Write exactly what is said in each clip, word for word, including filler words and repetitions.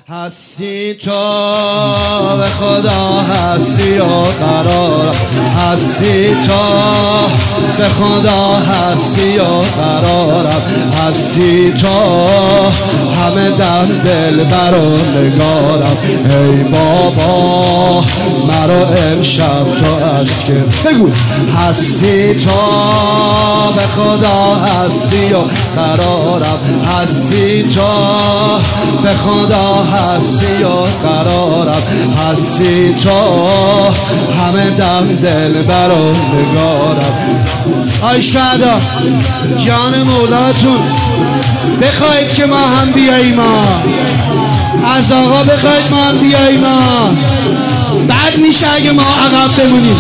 هستی تو به خدا هستی و قرار هستی تو به خدا هستی و قرارم هستی تو همه دم دل بر و نگارم ای بابا مرا امشب تو از که بگو هستی تو به خدا هستی و قرارم هستی تو به خدا هستی و قرارم هستی تو همه دم دل بر و نگارم آی شهدا جان مولاتون بخواید که ما هم بیاییم از آقا بخواید ما هم بیاییم بعد میشه اگه ما عقب بمونیم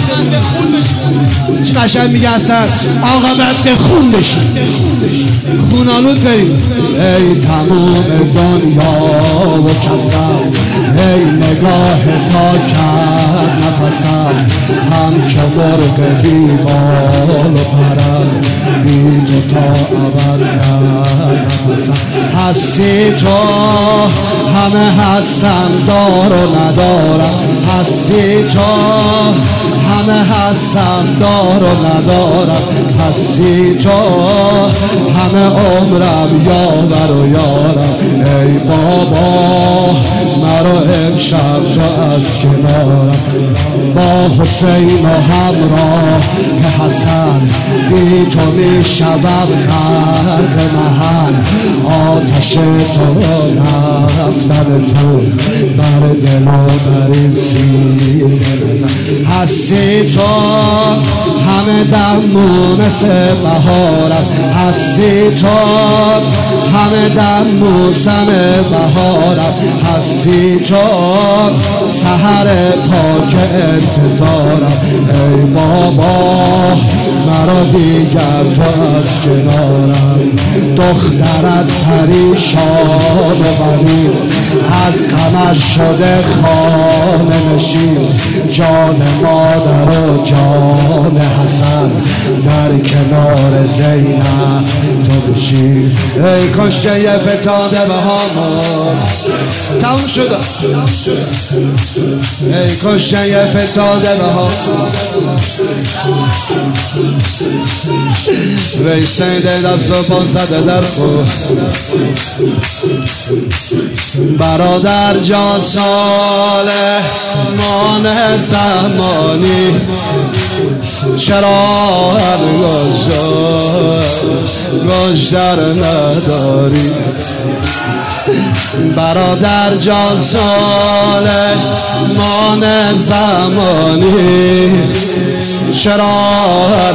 چه قشنگ میگه اصلا آقا بعد به خون بشیم خون آلود بریم ای تمام دنیا و کسم ای نگاه تا کرد نفسم همچو مرغ بی بال و پرم بی تو تا ابد نفسم هستی تو همه هستم دار و ندارم هستی تو همه هستم دار و ندارم هستی تو همه عمرم یاور و یارم ای بابا مرا امشب تو از کنارم با حسین و همراه حسن بی تو می شدم غرق محن آتش تو رفتن تو بر دل و بر این سینه هستی تو همه دم مونس بهارم هستی تو همه دم موسم بهارم هستی تو سحر پاک انتظارم ای بابا مرا دیگر تو از کنارم دخترت پریشان و غریب از غمش شده خانه نشین جان مادر و جان حسن در کنار زینب تو بشین ای کشته یه فتاده به هامون تموم شده ای کشته یه فتاده به هامون وی سنده دست و پا زده در خود برادر جان ساله مانه زمانی چرا هر گذشتر نداری برادر جان ساله مانه زمانی چرا هر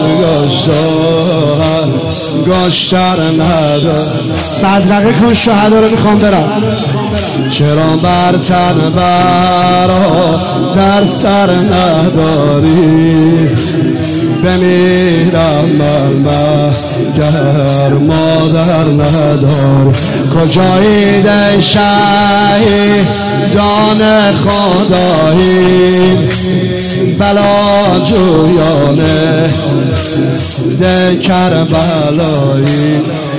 گذشتر نداری بدرقه کن شهدا رو میخوام برم چرا بر تن برا در سر نداری بمیرم من گر مادر نداری کجایی ده شهیدان خدایی بلا جویانه ده کربلایی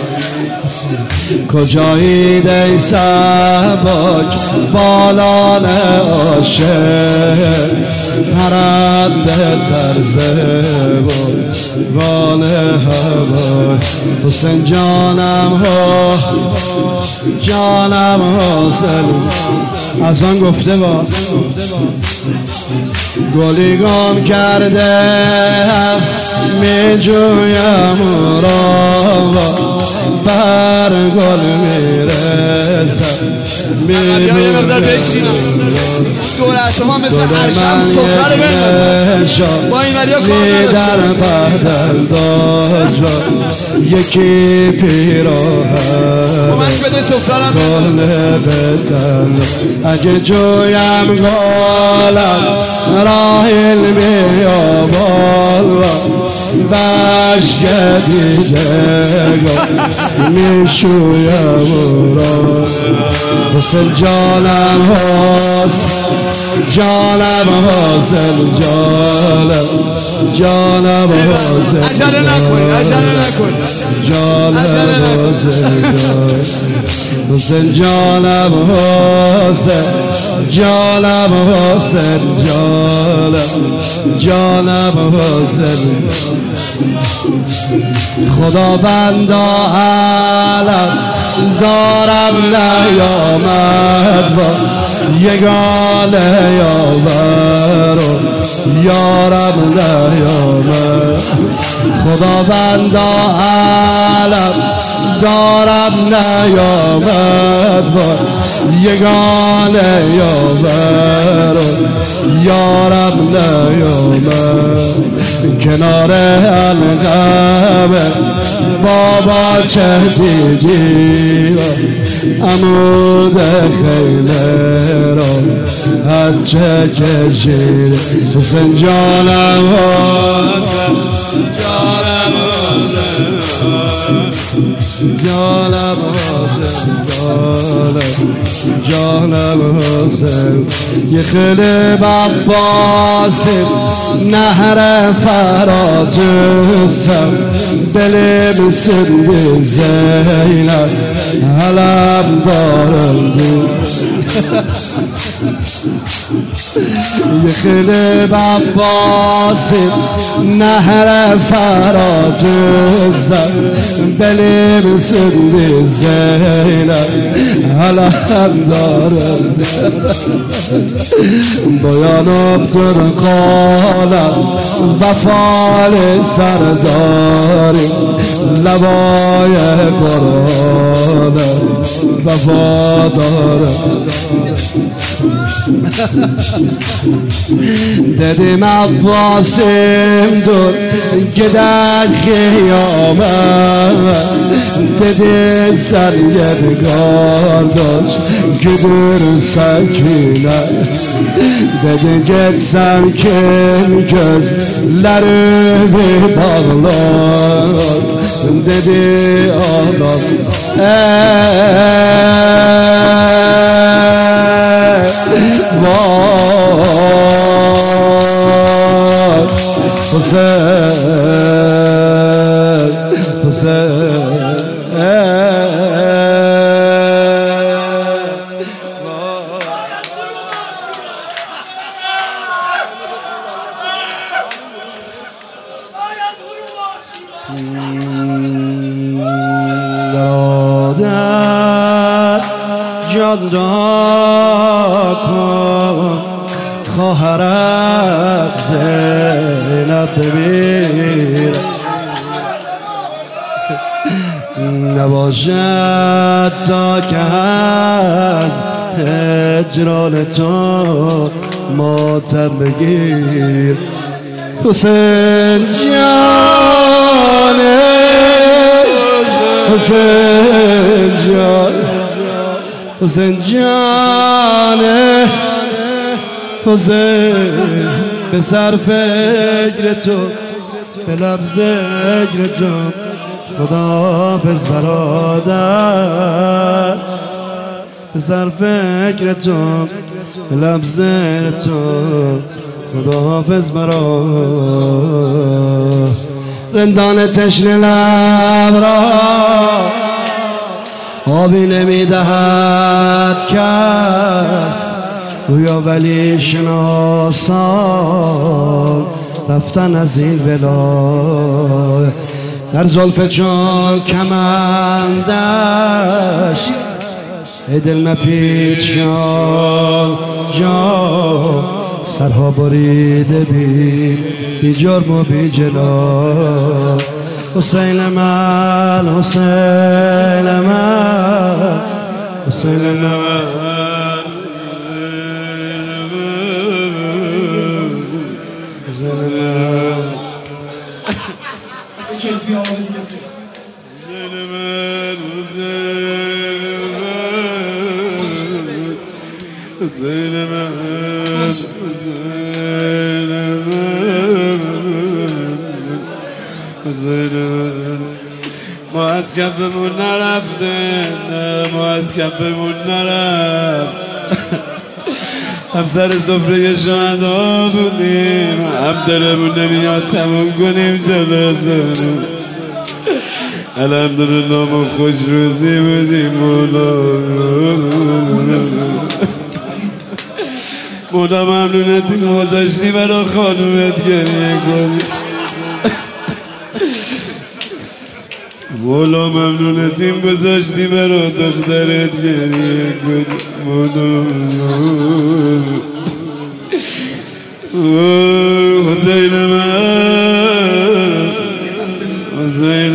کجایی دی سبک بالان عاشق پرنده ترزه بال هوای حسین جانم ها جانم حاصل از آن گفته با گلی گم کرده می جویم را بر گل میرسم میبینم یه مقدار بشینم دوره شما مثل هر شب سفره رو بندازم با این وریا کار نداشتم بدل داشت یکی پیراهن با من بده سفره رو بندازم اگه جویم گالم راهیل بیابال بشک دیده میشو جویم را حسین جانم حسین جانم حسین جانم جانم حسین عجله نکن عجله نکن جانم حسین حسین جانم حسین جانم حسین جانم جانم حسین خداوندا علم دارم نیامد با یگانه یاور و یارم نیامد خداوندا علم دارم نیامد با یگانه یاور و یارم نیامد کنار القمر بابا چه دیدی عمود خیله را هرچه کشید حسین جانم حسین جانم حسین جانم حسین جانم حسین یه خیلی بباسیم نهر فراتوسم دلم سندی زینب علم دارم یه خیلی بباسیم نهر فراتوسم دلم سندی زینب علم دارم باید در قالم وفال سرداری لبای قرآن وفادارم دیدیم عباسیم دور که در خیامت دیدیم سرگردگار داشت که در سکینه دیدیم گetsem kim gözlerimi bağlar dedi adam ey vay Hüseyin Hüseyin برادر جاندار کن خواهرت زینب ببیر نباشد تا که از هجران تو ماتم بگیر حسین جان حسین جان حسین جان حسین به سر فکر تو به لب ذکر تو خداحافظ برادر به سر فکر تو به لب ذکر تو خداحافظ برادر رندان تشنه لب را آبی نمیدهد کس گویا ولی شناسان رفتن از این ولا در زلف چون کمندش ای دل مپیچ جان سرها بریده بی بی جرم و بی جنا حسین من حسین من حسین من ما از کفمون نرفته، نه ما از کفمون نرفت. هم سر سفره شهدا بودیم، هم دلمون نمیاد تموم کنیم جنازه‌مون. الحمدلله ما خوش روزی بودیم مولا. مولا ممنونتی گذاشتی برا خانومت گریه کنی. مولا ممنونتیم گذاشتی برا دخترت گریه کنی. مولا حسین من، حسین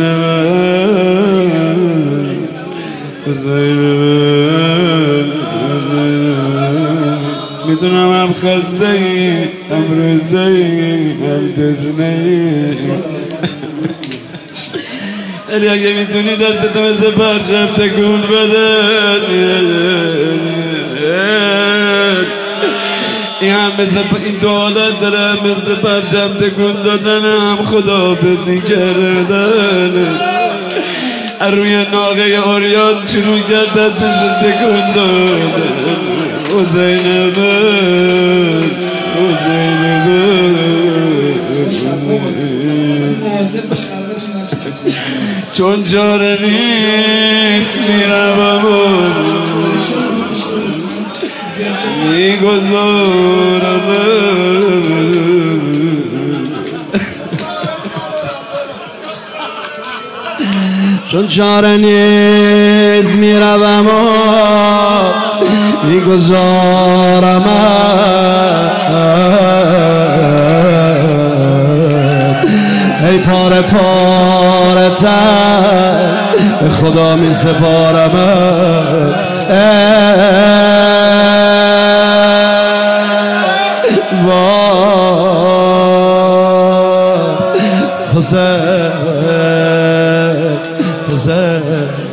من، حسین من، میدونم هم خسته ای، هم روزه ای، هم تشنه ای، ولی اگه میتونی دستتو مثل پرچم تکون بده. این هم مثل این دو حالت داره، مثل پرچم تکون دادن هم خداحافظی کردن. روی ناقه اوریان شروع کرد دستش رو تکون داد. حسین من، حسین من، چون چاره نیست میروم و میگذارم. چون چاره نیست میروم و میگذارم. ای پاره پاره تر به خدا می سپارم. حسین حسین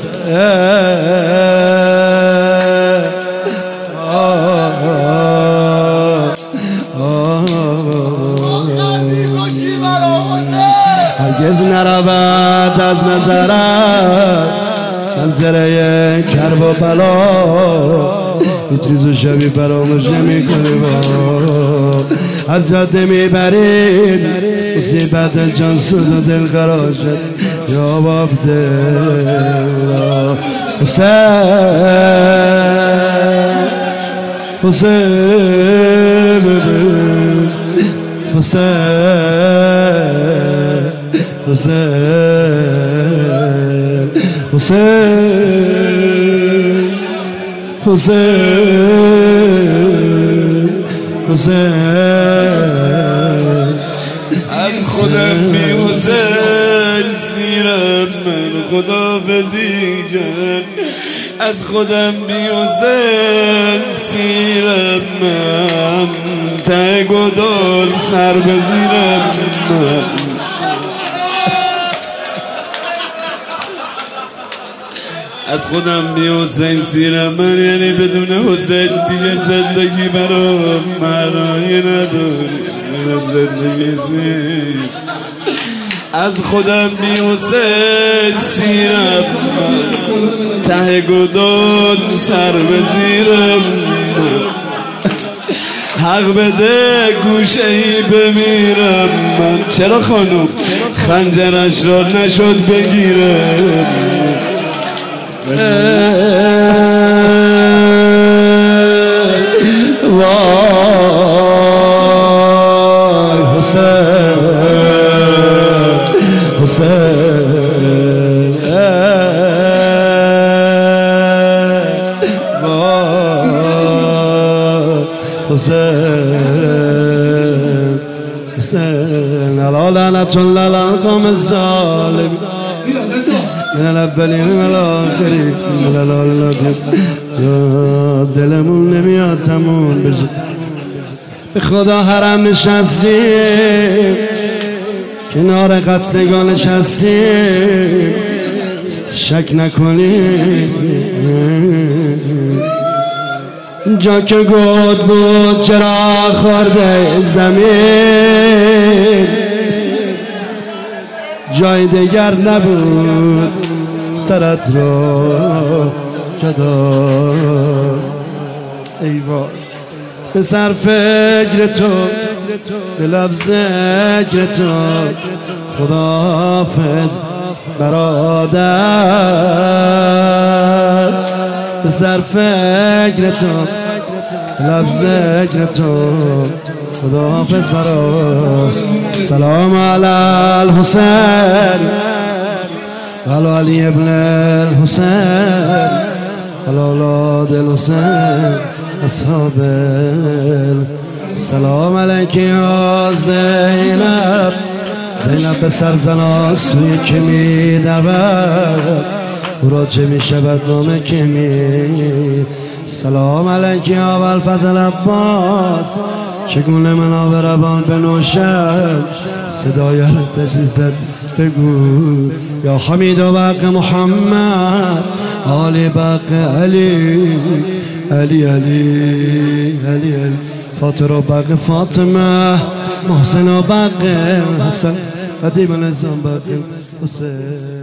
هرگز نرود از نظرت منظره کرب و بلا. هیچ چیز و شبی فراموش نمی کنی. از یاد میبریم مصیبت جان سود و دل قرار شد. یا باب دل حسین حسین حسین حسین حسین حسین حسین. از خودم بی حسین سیرم من خداحافظی کرد. از خودم بی حسین سیرم من ته گدال سر بزیرم من. از خودم بی حسین سیرم من، یعنی بدون حسین دیگه زندگی برام معنایی نداره. زندگی سیر از خودم بی حسین سیرم من ته گدال سر بزیرم من. حق بده گوشه ای بمیرم من. چرا خانوم خنجرش را نشد بگیرم. وای حسین حسین وای حسین حسین الا لعنة الله على القوم الظالمين من الاولین و الاخرین. دلمون نمیاد تموم بشه. به خدا حرم نشستیم، کنار قتلگاه نشستیم، شک نکنیم جا که گود بود چرا خورده زمین، جای دیگر نبود سرت رو جدا ای وای به سر فکر تو به لفظ ذکر تو خداحافظ برادر به سر فکر تو لفظ ذکر تو خداحافظ برادر سلام علی الحسین علی علی ابن الحسین علی اولاد الحسین اصحاب سلام علیک یا زینب زینب به سرزنان سوی که می دود او را چه می شود نام که می سلام علیک یا ابوالفضل عباس چگونه منابع ربان بنوشم صدای تجلیزت بگو یا حمید و بق محمد آل بق علی علی علی علی علی فاطر و بق فاطمه محسن و بق حسن قدیم الاسلام بق حسین